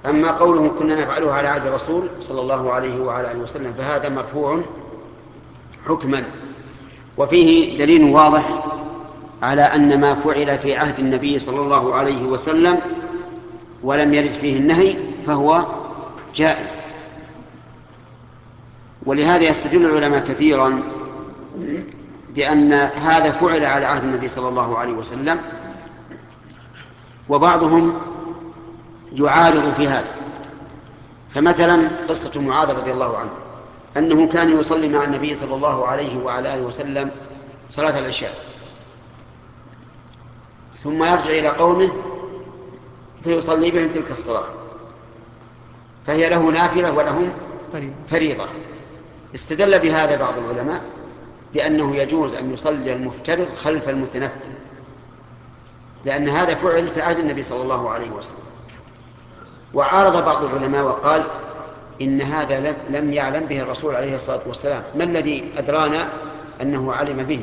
أما قوله كنا نفعله على عهد الرسول صلى الله عليه وعلى آله وسلم فهذا مرفوع حكما، وفيه دليل واضح على أن ما فعل في عهد النبي صلى الله عليه وسلم ولم يرد فيه النهي فهو جائز. ولهذا يستدل العلماء كثيرا بأن هذا فعل على عهد النبي صلى الله عليه وسلم، وبعضهم يعارض في هذا. فمثلا قصة معاذ رضي الله عنه أنه كان يصلي مع النبي صلى الله عليه وعلى آله وسلم صلاة العشاء، ثم يرجع إلى قومه فيصلي بهم تلك الصلاة، فهي له نافلة ولهم فريضة. استدل بهذا بعض العلماء بأنه يجوز أن يصلي المفترض خلف المتنفل، لأن هذا فعل في عهد النبي صلى الله عليه وسلم. وعارض بعض العلماء وقال إن هذا لم يعلم به الرسول عليه الصلاة والسلام، ما الذي أدرانا أنه علم به؟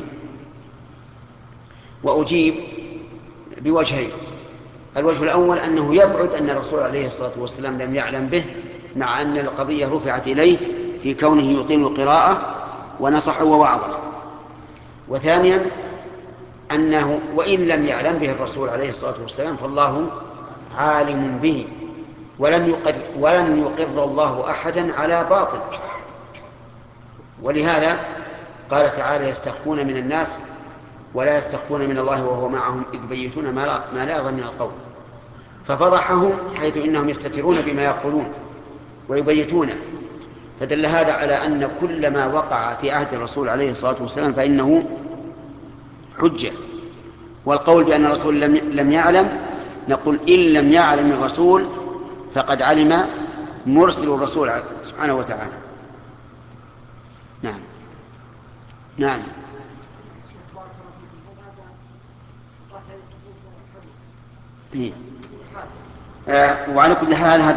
وأجيب بوجهين: الوجه الأول أنه يبعد أن الرسول عليه الصلاة والسلام لم يعلم به، مع أن القضية رفعت إليه في كونه يطيل القراءة ونصح ووعظ. وثانيا أنه وإن لم يعلم به الرسول عليه الصلاة والسلام فالله عالم به، ولن يقر الله أحدا على باطل. ولهذا قال تعالى: يستخفون من الناس ولا يستخفون من الله وهو معهم إذ يبيتون ما لا يرضى من القول. ففضحهم حيث إنهم يستترون بما يقولون ويبيتونه. فدل هذا على أن كل ما وقع في عهد الرسول عليه الصلاة والسلام فإنه حجة. والقول بأن الرسول لم يعلم، نقول إن لم يعلم الرسول فقد علم مرسل الرسول سبحانه وتعالى. نعم. نعم. وعلى كل حال هذا